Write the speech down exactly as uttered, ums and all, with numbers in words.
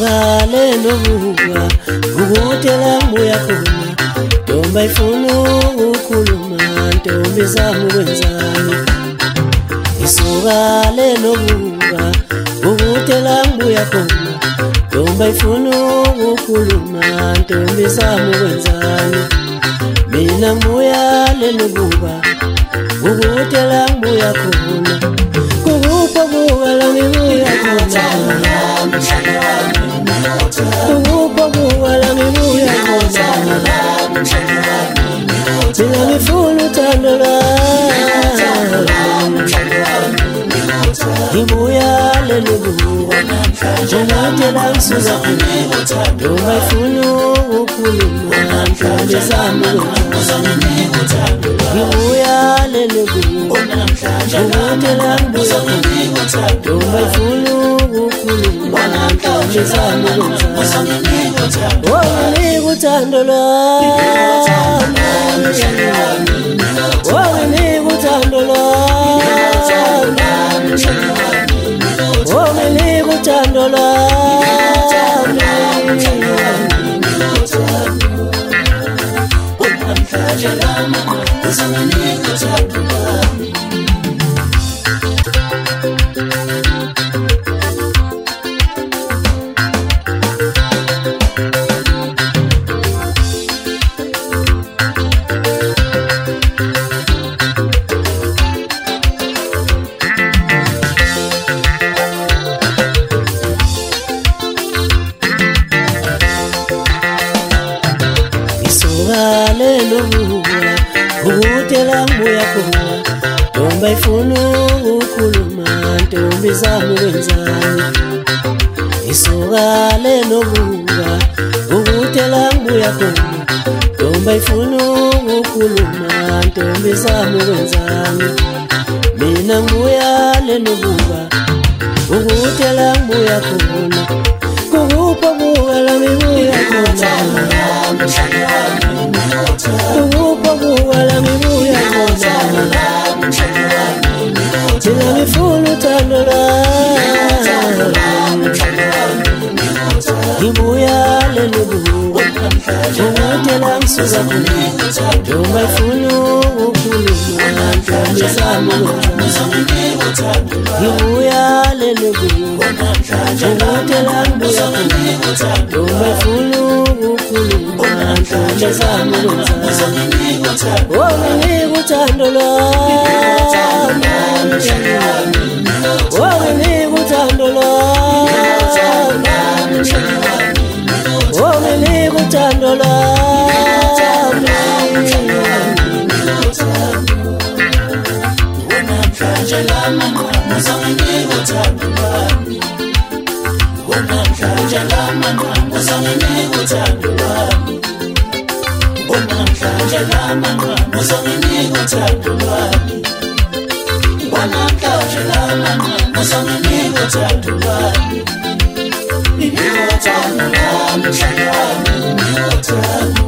Isokale nobuka ukutela mbuya khona Ntombi ifuna ukukhuluma ntombi zami wenzani Isokale nobuka ukutela mbuya khona Ntombi ifuna ukukhuluma ntombi zami wenzani Mina mbuya lenubuka ukutela mbuya khona Kukupa buka la ngibuya khona Kukupa buka la ngibuya khona Mina ngifuna uthando Ngibuya lenubuka Ngibuya ngisuka Ntombi ifuna ukukhuluma ntombi zami Ngibuya lenubuka Ngibuya Ntombi ifuna ukukhuluma ntombi zami Oh ngikuthando lwami Oh ngikuthando lwami Oh ngikuthando lwami Isokale nobuka ukutela mbuya khona Ntombi ifuna ukukhuluma ntombi zami wenzani Isokale nobuka ukutela mbuya khona Ntombi ifuna ukukhuluma ntombi zami wenzani Mina mbuya lenubuka ukutela mbuya khona Kukupa buka la ngibuya khona Kukupa buka la ngibuya khona Mina ngifuna uthando Ngibuya lenubuka Ngikutela ngisuka Ntombi ifuna ukukhuluma ntombi zami Ngibuya lenubuka Ngikutela ngisuka Ntombi ifuna ukukhuluma ntombi zami Oh ngikuthando lwami Oh ngikuthando lwami Oh ngikuthando lwami Ngibuya